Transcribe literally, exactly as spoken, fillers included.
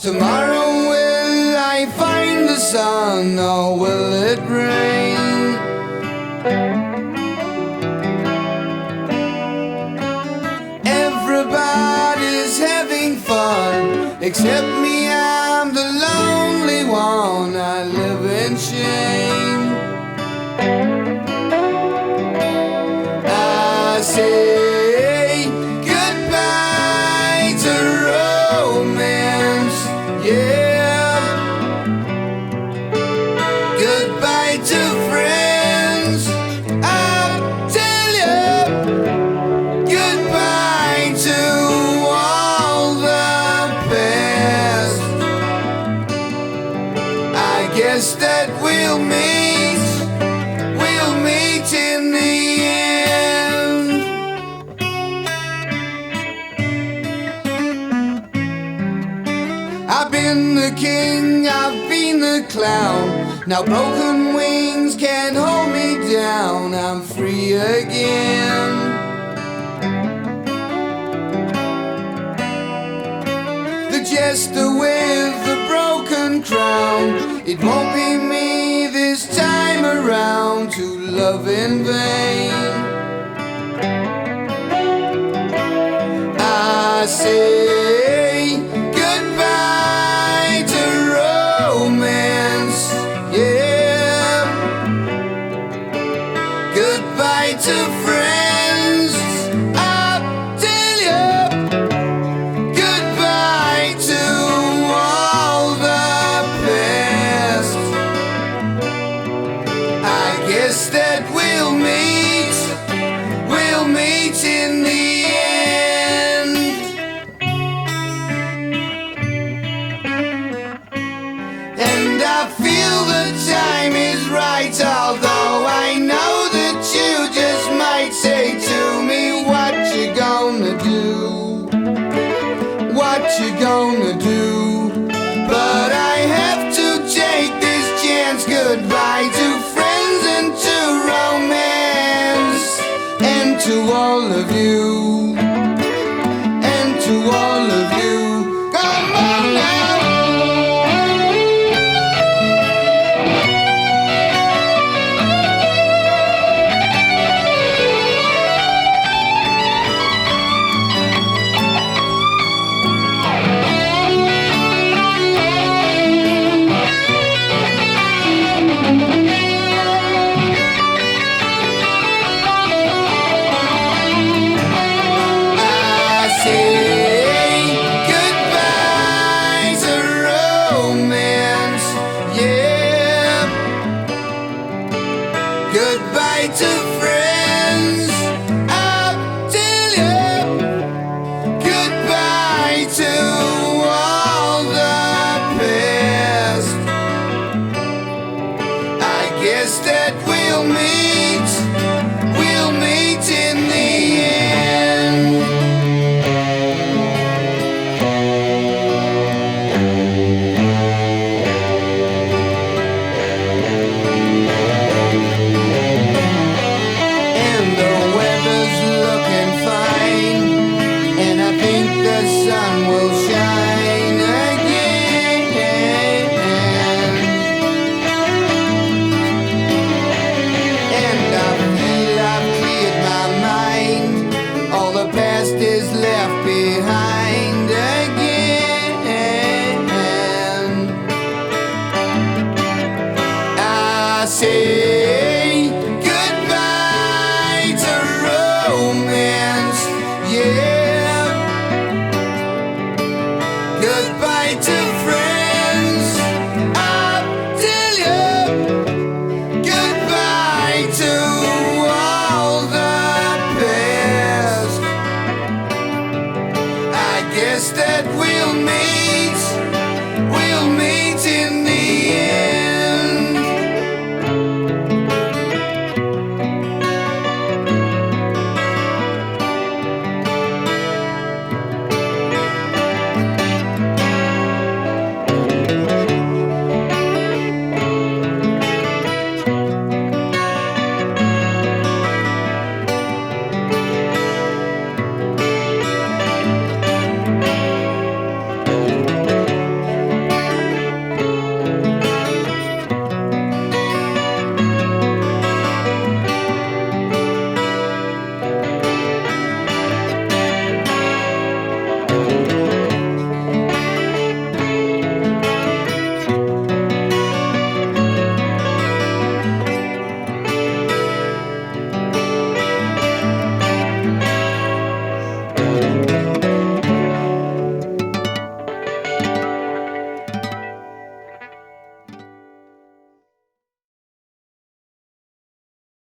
Tomorrow will I find the sun, or will it rain? Everybody's having fun, except me, I'm the lonely one. I live in shame. I say goodbye to romance, yeah. Goodbye to friends, I'll tell you. Goodbye to all the past. I guess that we'll meet, we'll meet in the end. I've been the king, I've been the clown. Now broken wings can't hold me down. I'm free again. The jester with the broken crown, it won't be me this time around to love in vain. I say goodbye to romance, yeah. Goodbye to friends, I'll tell you. Goodbye to all the past. I guess that we'll meet, we'll meet in the end. And I feel the time is right, although I know that you just might say to me, what you gonna do? What you gonna do? But I have to take this chance. Goodbye to friends and to romance, and to all of you, and to all of you. Come on now. Goodbye to friends, I'll tell you. Goodbye to all the past. I guess that we'll meet, we'll meet in the end. Sun will shine again, and I feel I've cleared my mind. All the past is left behind again. I say